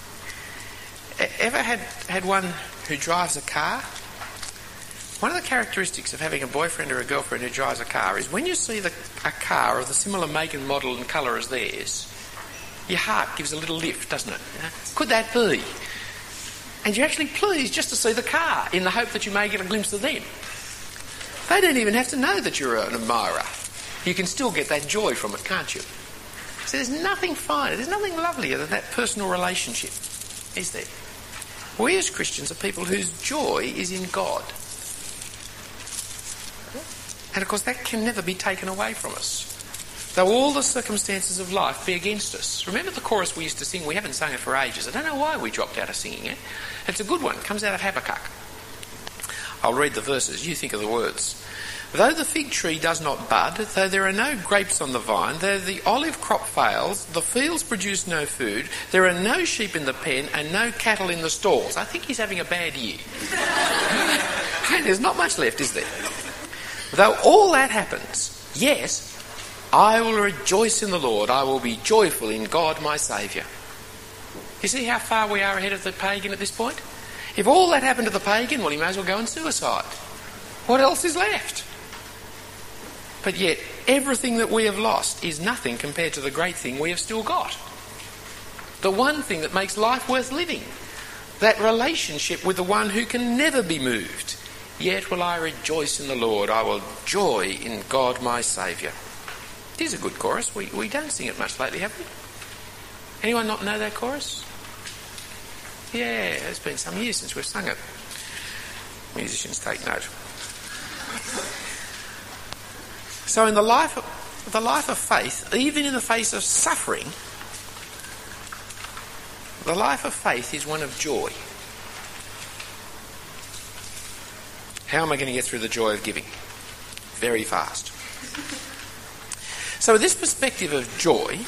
A: Ever had one who drives a car? One of the characteristics of having a boyfriend or a girlfriend who drives a car is when you see a car of the similar make and model and colour as theirs, your heart gives a little lift, doesn't it? Could that be? And you're actually pleased just to see the car in the hope that you may get a glimpse of them. They don't even have to know that you're an admirer. You can still get that joy from it, can't you? So there's nothing finer, there's nothing lovelier than that personal relationship, is there? We as Christians are people whose joy is in God. And of course that can never be taken away from us. Though all the circumstances of life be against us. Remember the chorus we used to sing? We haven't sung it for ages. I don't know why we dropped out of singing it. It's a good one. It comes out of Habakkuk. I'll read the verses. You think of the words. Though the fig tree does not bud, though there are no grapes on the vine, though the olive crop fails, the fields produce no food, there are no sheep in the pen and no cattle in the stalls. I think he's having a bad year. And there's not much left, is there? Though all that happens, yes, I will rejoice in the Lord. I will be joyful in God my Saviour. You see how far we are ahead of the pagan at this point? If all that happened to the pagan, well, he may as well go and suicide. What else is left? But yet, everything that we have lost is nothing compared to the great thing we have still got. The one thing that makes life worth living. That relationship with the one who can never be moved. Yet will I rejoice in the Lord. I will joy in God my Saviour. It is a good chorus. We don't sing it much lately, have we? Anyone not know that chorus? Yeah, it's been some years since we've sung it. Musicians, take note. So in the life of faith, even in the face of suffering, the life of faith is one of joy. How am I going to get through the joy of giving? Very fast. So with this perspective of joy,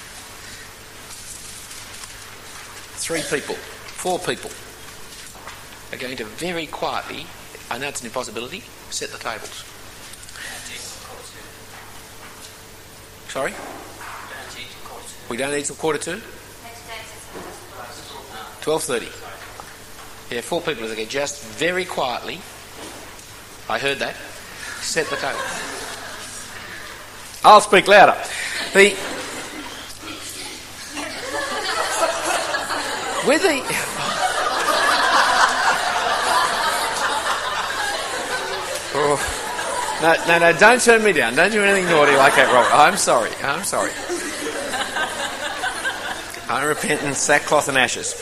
A: 4 people are going to very quietly, I know it's an impossibility, set the tables. Sorry? We don't eat till 1:45? 12:30. Yeah, 4 people are going to just very quietly, I heard that, set the table. I'll speak louder. Oh. No, don't turn me down. Don't do anything naughty like that, Robert. I'm sorry. I repent in sackcloth and ashes.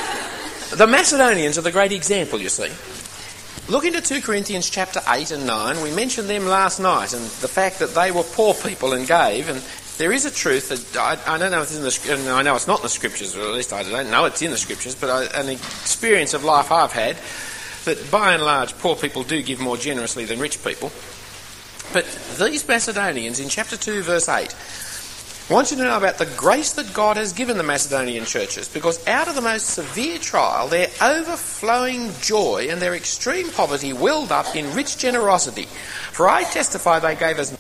A: The Macedonians are the great example, you see. Look into 2 Corinthians chapter 8 and 9. We mentioned them last night and the fact that they were poor people and gave. And there is a truth that I don't know if it's in the, I know it's not in the scriptures, or at least I don't know it's in the scriptures, but an experience of life I've had, that by and large poor people do give more generously than rich people. But these Macedonians in chapter 2 verse 8 want you to know about the grace that God has given the Macedonian churches, because out of the most severe trial, their overflowing joy and their extreme poverty welled up in rich generosity. For I testify they gave as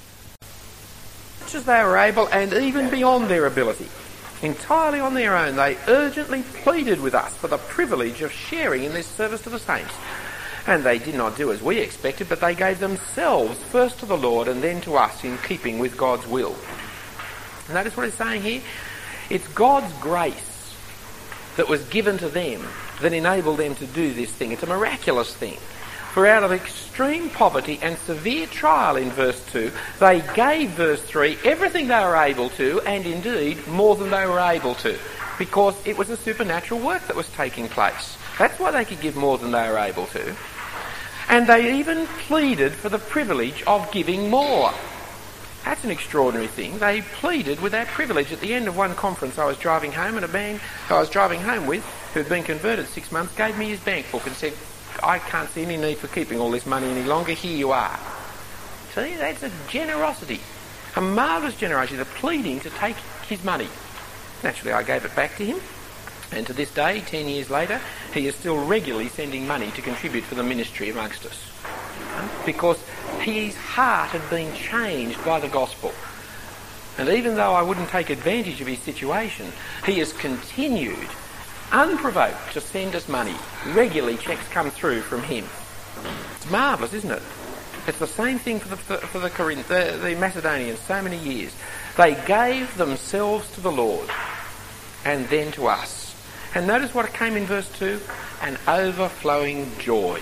A: much as they were able and even beyond their ability. Entirely on their own, they urgently pleaded with us for the privilege of sharing in this service to the saints. And they did not do as we expected, but they gave themselves first to the Lord and then to us, in keeping with God's will. Notice what it's saying here. It's God's grace that was given to them that enabled them to do this thing. It's a miraculous thing. For out of extreme poverty and severe trial in verse 2, they gave, verse 3, everything they were able to, and indeed more than they were able to, because it was a supernatural work that was taking place. That's why they could give more than they were able to. And they even pleaded for the privilege of giving more. That's an extraordinary thing. They pleaded with that privilege. At the end of one conference I was driving home, and a man I was driving home with, who had been converted 6 months, gave me his bank book and said, I can't see any need for keeping all this money any longer. Here you are. See, that's a generosity. A marvellous generosity, the pleading to take his money. Naturally, I gave it back to him. And to this day, 10 years later, he is still regularly sending money to contribute for the ministry amongst us. Because his heart had been changed by the gospel. And even though I wouldn't take advantage of his situation, he has continued, unprovoked, to send us money. Regularly checks come through from him. It's marvellous, isn't it? It's the same thing for the Macedonians so many years. They gave themselves to the Lord and then to us. And notice what came in verse 2, an overflowing joy.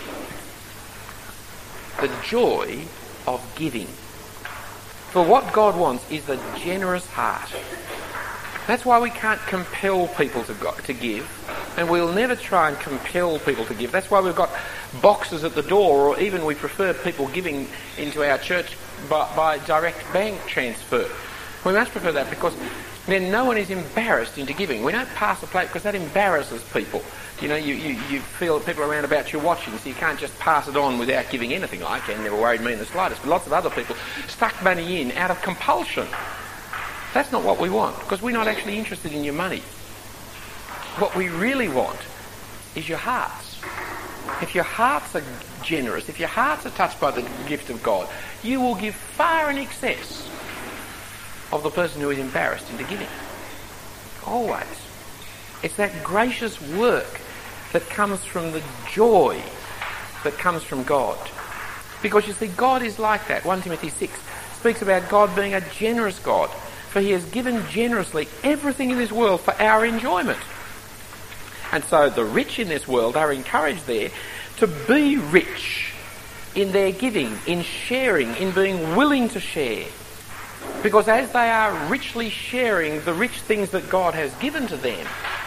A: The joy of giving. For what God wants is the generous heart. That's why we can't compel people to give, and we'll never try and compel people to give. That's why we've got boxes at the door, or even we prefer people giving into our church by direct bank transfer. We must prefer that, because then no one is embarrassed into giving. We don't pass a plate because that embarrasses people. You know, you feel that people around about you watching, so you can't just pass it on without giving anything like it. It never worried me in the slightest. But lots of other people stuck money in out of compulsion. That's not what we want, because we're not actually interested in your money. What we really want is your hearts. If your hearts are generous, if your hearts are touched by the gift of God, you will give far in excess of the person who is embarrassed into giving. Always. It's that gracious work that comes from the joy that comes from God. Because you see, God is like that. 1 Timothy 6 speaks about God being a generous God, for he has given generously everything in this world for our enjoyment. And so the rich in this world are encouraged there to be rich in their giving, in sharing, in being willing to share. Because as they are richly sharing the rich things that God has given to them,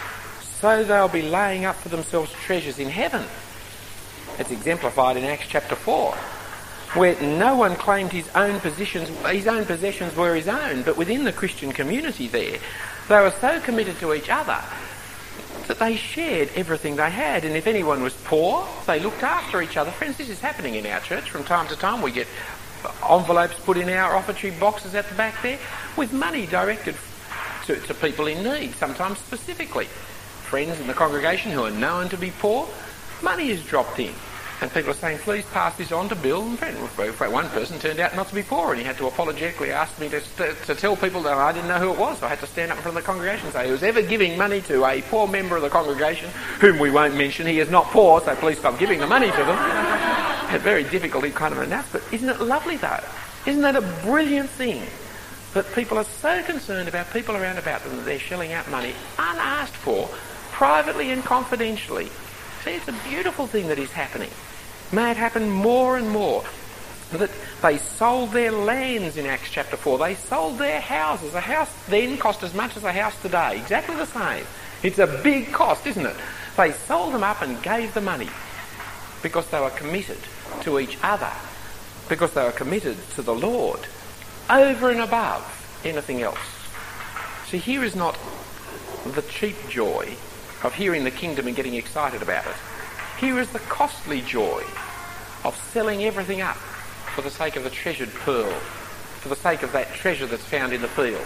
A: so they'll be laying up for themselves treasures in heaven. It's exemplified in Acts chapter 4, where no one claimed his own possessions were his own, but within the Christian community there, they were so committed to each other that they shared everything they had. And if anyone was poor, they looked after each other. Friends, this is happening in our church from time to time. We get envelopes put in our offertory boxes at the back there with money directed to people in need, sometimes specifically. Friends in the congregation who are known to be poor, money is dropped in. And people are saying, please pass this on to Bill. And one person turned out not to be poor, and he had to apologetically ask me to tell people that I didn't know who it was. So I had to stand up in front of the congregation and say, who's ever giving money to a poor member of the congregation, whom we won't mention, he is not poor, so please stop giving the money to them. A very difficult kind of announcement. Isn't it lovely though? Isn't that a brilliant thing? That people are so concerned about people around about them that they're shelling out money unasked for, privately and confidentially. See, it's a beautiful thing that is happening. May it happen more and more. that they sold their lands in Acts chapter 4. They sold their houses. A house then cost as much as a house today. Exactly the same. It's a big cost, isn't it? They sold them up and gave the money because they were committed to each other, because they were committed to the Lord over and above anything else. See, here is not the cheap joy of hearing the kingdom and getting excited about it. Here is the costly joy of selling everything up for the sake of the treasured pearl, for the sake of that treasure that's found in the field.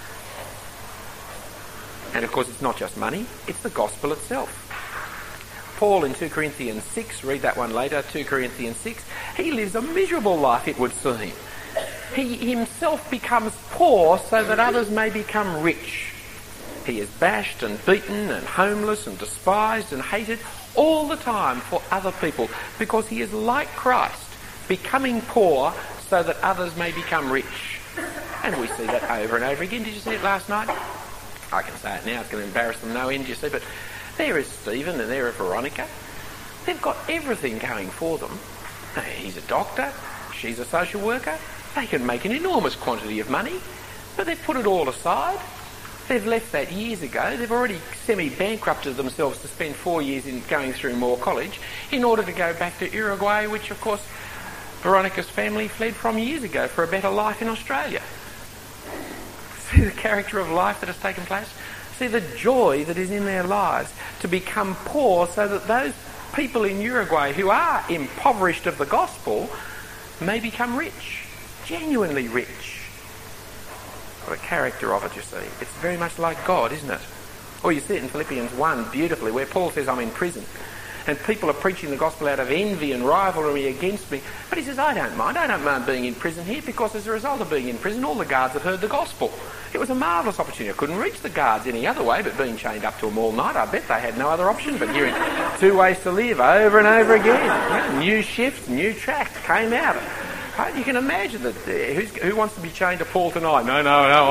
A: And of course it's not just money, it's the gospel itself. Paul in 2 Corinthians 6, read that one later, 2 Corinthians 6, he lives a miserable life, it would seem. He himself becomes poor so that others may become rich. He is bashed and beaten and homeless and despised and hated all the time for other people because he is like Christ, becoming poor so that others may become rich. And we see that over and over again. Did you see it last night? I can say it now, it's going to embarrass them no end, you see, but there is Stephen and there is Veronica. They've got everything going for them. He's a doctor, she's a social worker. They can make an enormous quantity of money, but they've put it all aside. They've left that years ago. They've already semi-bankrupted themselves to spend 4 years in going through Moore College in order to go back to Uruguay, which of course Veronica's family fled from years ago for a better life in Australia. See the character of life that has taken place? See the joy that is in their lives to become poor so that those people in Uruguay who are impoverished of the gospel may become rich, genuinely rich. What a character of it, you see. It's very much like God, isn't it? Or you see it in Philippians 1 beautifully, where Paul says, I'm in prison. And people are preaching the gospel out of envy and rivalry against me. But he says, I don't mind. I don't mind being in prison here because as a result of being in prison, all the guards have heard the gospel. It was a marvellous opportunity. I couldn't reach the guards any other way but being chained up to them all night. I bet they had no other option but hearing 2 ways to live over and over again. Yeah, new shifts, new tracks came out. You can imagine that who wants to be chained to Paul tonight? No,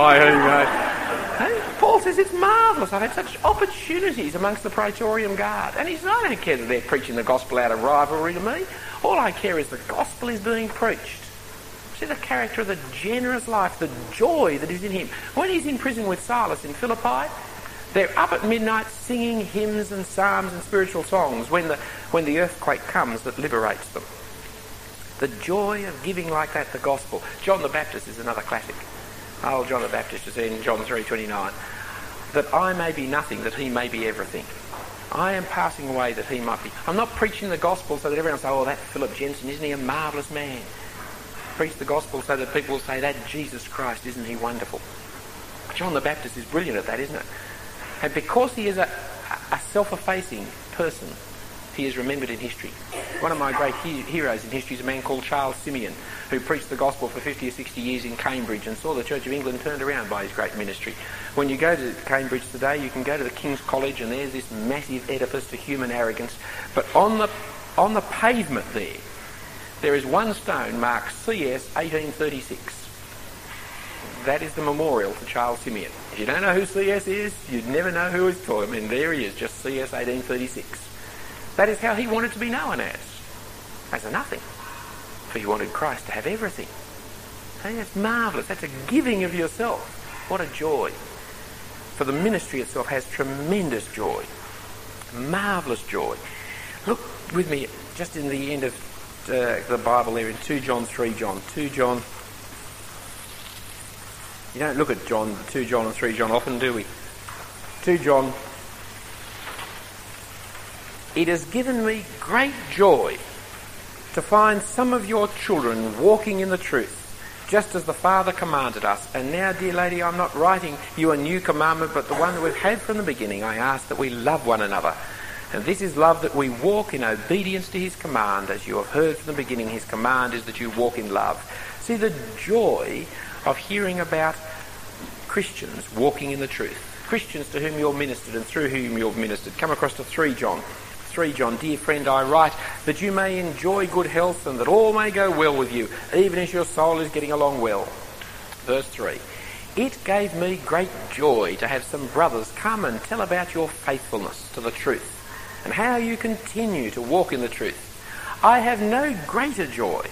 A: Paul says it's marvellous. I've had such opportunities amongst the Praetorian Guard. And he says, I don't care that they're preaching the gospel out of rivalry to me. All I care is the gospel is being preached. See the character of the generous life, the joy that is in him. When he's in prison with Silas in Philippi, they're up at midnight singing hymns and psalms and spiritual songs when the earthquake comes that liberates them. The joy of giving like that the gospel. John the Baptist is another classic. Old John the Baptist is in John 3:29. That I may be nothing, that he may be everything. I am passing away that he might be. I'm not preaching the gospel so that everyone will say, oh, that Philip Jensen, isn't he a marvellous man? Preach the gospel so that people will say, that Jesus Christ, isn't he wonderful? John the Baptist is brilliant at that, isn't it? And because he is a self-effacing person, he is remembered in history. One of my great heroes in history is a man called Charles Simeon, who preached the gospel for 50 or 60 years in Cambridge and saw the Church of England turned around by his great ministry. When you go to Cambridge today, you can go to the King's College and there's this massive edifice to human arrogance. But on the pavement there is one stone marked CS 1836. That is the memorial to Charles Simeon. If you don't know who CS is, you'd never know who he's talking. I mean, there he is, just CS 1836. That is how he wanted to be known as a nothing. For he wanted Christ to have everything. Hey, that's marvellous. That's a giving of yourself. What a joy. For the ministry itself has tremendous joy. Marvellous joy. Look with me just in the end of the Bible there in 2 John, 3 John. 2 John. You don't look at 2 John and 3 John often, do we? 2 John. It has given me great joy to find some of your children walking in the truth, just as the Father commanded us. And now, dear lady, I'm not writing you a new commandment, but the one that we've had from the beginning. I ask that we love one another. And this is love, that we walk in obedience to his command. As you have heard from the beginning, his command is that you walk in love. See the joy of hearing about Christians walking in the truth. Christians to whom you're ministered and through whom you're ministered. Come across to 3 John. 3 John, dear friend, I write that you may enjoy good health and that all may go well with you, even as your soul is getting along well. Verse 3. It gave me great joy to have some brothers come and tell about your faithfulness to the truth and how you continue to walk in the truth. I have no greater joy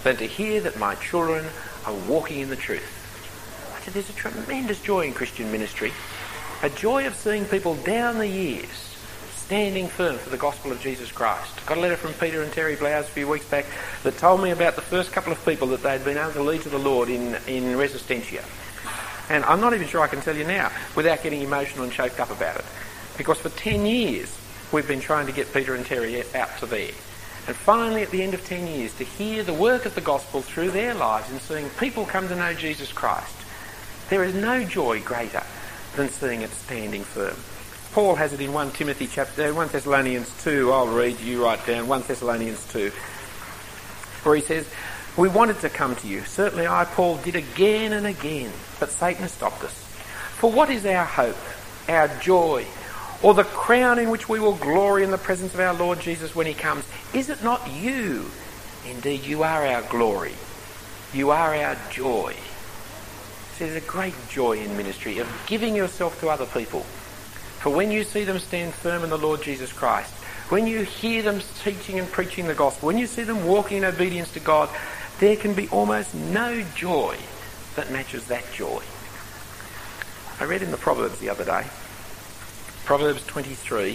A: than to hear that my children are walking in the truth. I said, there's a tremendous joy in Christian ministry, a joy of seeing people down the years standing firm for the gospel of Jesus Christ. I got a letter from Peter and Terry Blowers a few weeks back that told me about the first couple of people that they'd been able to lead to the Lord in Resistencia. And I'm not even sure I can tell you now without getting emotional and choked up about it. Because for 10 years we've been trying to get Peter and Terry out to there. And finally, at the end of 10 years, to hear the work of the gospel through their lives and seeing people come to know Jesus Christ, there is no joy greater than seeing it standing firm. Paul has it in 1 Thessalonians 2, I'll read, you write down, 1 Thessalonians 2, where he says, we wanted to come to you. Certainly I, Paul, did again and again, but Satan stopped us. For what is our hope, our joy, or the crown in which we will glory in the presence of our Lord Jesus when he comes? Is it not you? Indeed, you are our glory. You are our joy. So there's a great joy in ministry of giving yourself to other people. For when you see them stand firm in the Lord Jesus Christ, when you hear them teaching and preaching the gospel, when you see them walking in obedience to God, there can be almost no joy that matches that joy. I read in the Proverbs the other day, Proverbs 23,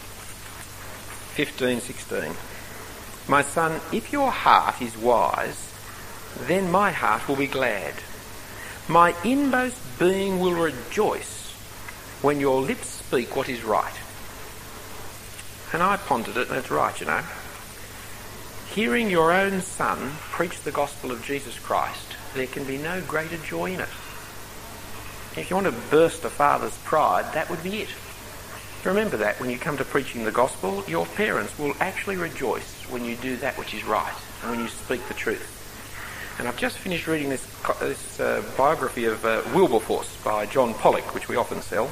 A: 15, 16. My son, if your heart is wise, then my heart will be glad. My inmost being will rejoice when your lips speak what is right. And I pondered it, and it's right, you know. Hearing your own son preach the gospel of Jesus Christ, there can be no greater joy in it. If you want to burst a father's pride, that would be it. Remember that when you come to preaching the gospel, your parents will actually rejoice when you do that which is right and when you speak the truth. And I've just finished reading this biography of Wilberforce by John Pollock, which we often sell.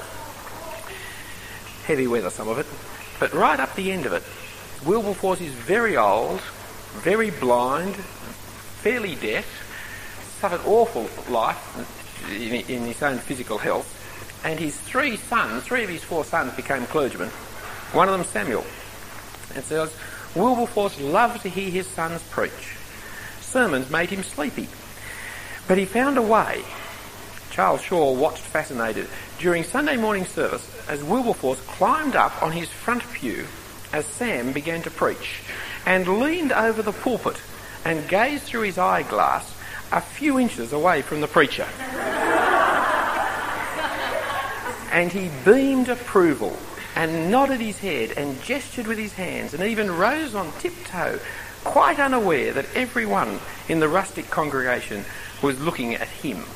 A: Heavy weather, some of it. But right up the end of it, Wilberforce is very old, very blind, fairly deaf, suffered awful life in his own physical health. And his three of his four sons became clergymen. One of them Samuel. And says, Wilberforce loved to hear his sons preach. Sermons made him sleepy. But he found a way. Charles Shaw watched fascinated during Sunday morning service as Wilberforce climbed up on his front pew as Sam began to preach and leaned over the pulpit and gazed through his eyeglass a few inches away from the preacher. And he beamed approval and nodded his head and gestured with his hands and even rose on tiptoe, quite unaware that everyone in the rustic congregation was looking at him.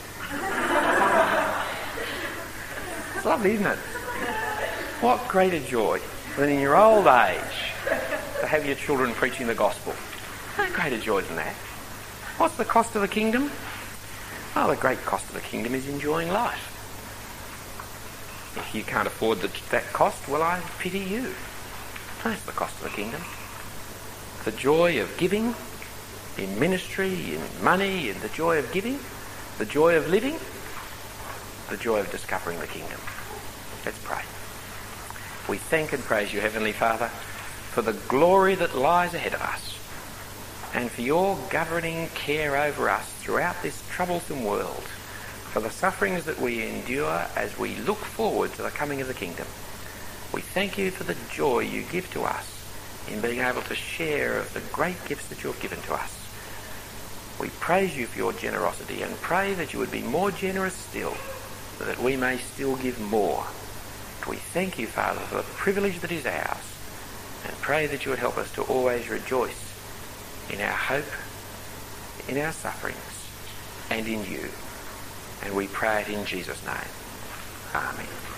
A: It's lovely, isn't it? What greater joy than in your old age to have your children preaching the gospel. No greater joy than that. What's the cost of the kingdom? Well, the great cost of the kingdom is enjoying life. If you can't afford that cost, well, I pity you. That's the cost of the kingdom. The joy of giving in ministry, in money, and the joy of giving, the joy of living, the joy of discovering the kingdom. Let's pray. We thank and praise you, Heavenly Father, for the glory that lies ahead of us and for your governing care over us throughout this troublesome world, for the sufferings that we endure as we look forward to the coming of the kingdom. We thank you for the joy you give to us in being able to share of the great gifts that you have given to us. We praise you for your generosity and pray that you would be more generous still, so that we may still give more. We thank you, Father, for the privilege that is ours, and pray that you would help us to always rejoice in our hope, in our sufferings, and in you. And we pray it in Jesus' name. Amen.